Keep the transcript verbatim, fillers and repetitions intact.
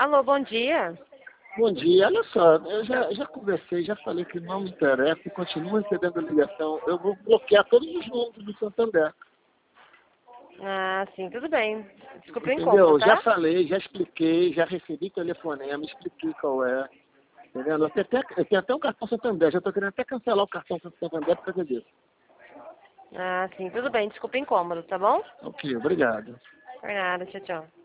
Alô, bom dia. Bom dia, olha só, eu já, já conversei, já falei que não me interessa e continuo recebendo ligação. Eu vou bloquear todos os números do Santander. Ah, sim, tudo bem. Desculpa o incômodo, Entendeu? Já tá? falei, já expliquei, já recebi telefonema, expliquei qual é. Entendeu? Eu tenho até, eu tenho até um cartão Santander, já estou querendo até cancelar o cartão Santander por causa disso. Ah, sim, tudo bem. Desculpa o incômodo, tá bom? Ok, obrigado. Por nada, tchau, tchau.